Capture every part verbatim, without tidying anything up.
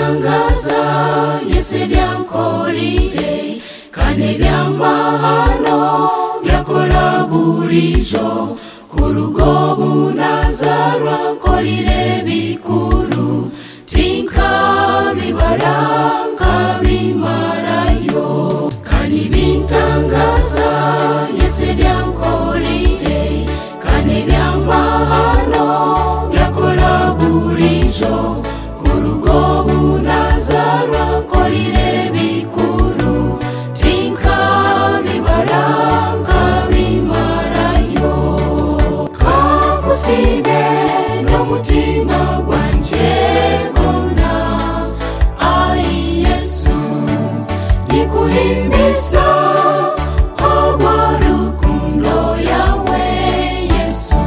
bintangaza Yesu byankorire kandi byamahano byakora burijo kurugo bunazarwa nkorire bikuru tinka bibaranga bimarayo kandi bintangaza Yesu byankorire kandi byamahano byakora burijo kurugo bunazarwa nkorire bikuru tinka bibaranga bimarayo kakusibe n'umutima gwanje gona ai Yesu nikuhimbisa habarukundo yawe Yesu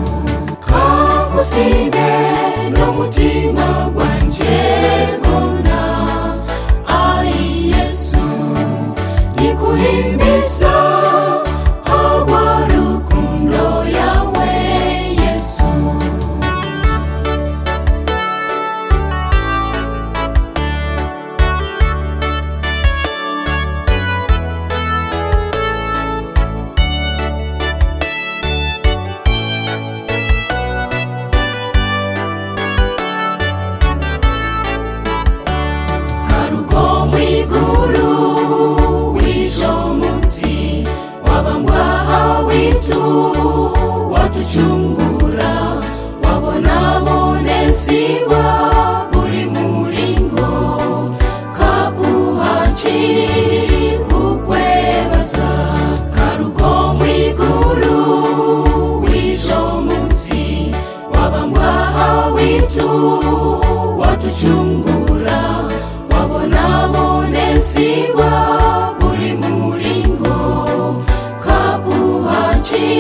kakusibe n'umutima gwanje gona ai Yesu nikuhimbisa habarukundo yawe Yesu watuchungura wabona bonesiwa buri mulingo kakuhachi kukwebaza karugo mwiguru wijo munsi wabangwaha witu watuchungura wabona bonesiwa buri mulingo kakuhachi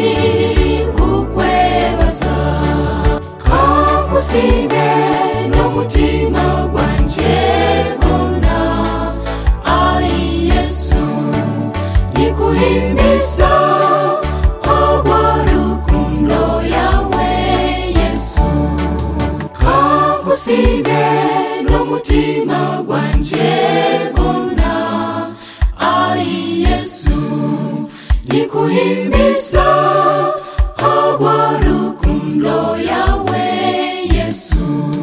kakusibe n'umutima gwanje gona ai Yesu nikuhimbisa habarukundo yawe Yesu kakusibe n'umutima gwanje gona ai Yesu nikuhimbisa habarukundo yawe Yesu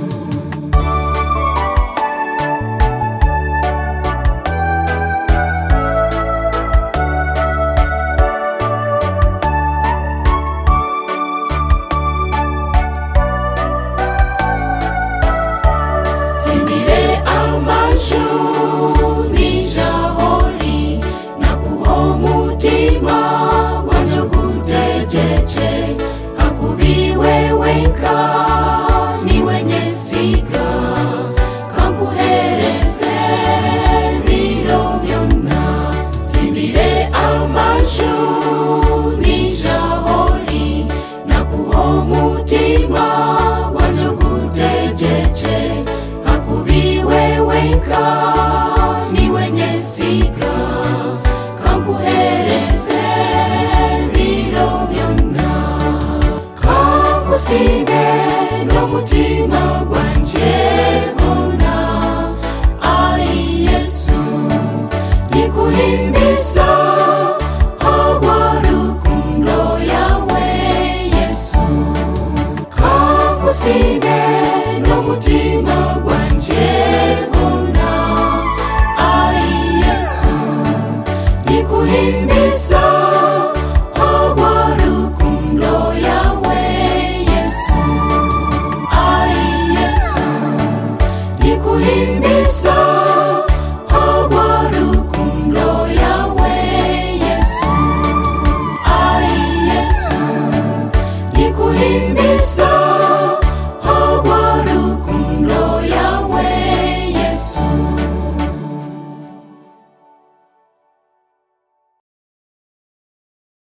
Simbire amaju nijahori nakuho mutima wanjo gutejeje hakubiwe wenka niwe nyesiga kanguhereze biro byona simbire amaju nijahori nakuho mutima wanjo gutejeje hakubiwe wenka niwe nyesiga kanguhereze biro byona kakusibe n'umutima gwanje gona ai Yesu nikuhimbisa habarukundo yawe Yesu kakusibe n'umutima gwanje gona ai Yesu nikuhimbisa habarukundo yawe Yesu ai Yesu nikuhimbisa habarukundo yawe Yesu ai Yesu nikuhimbisa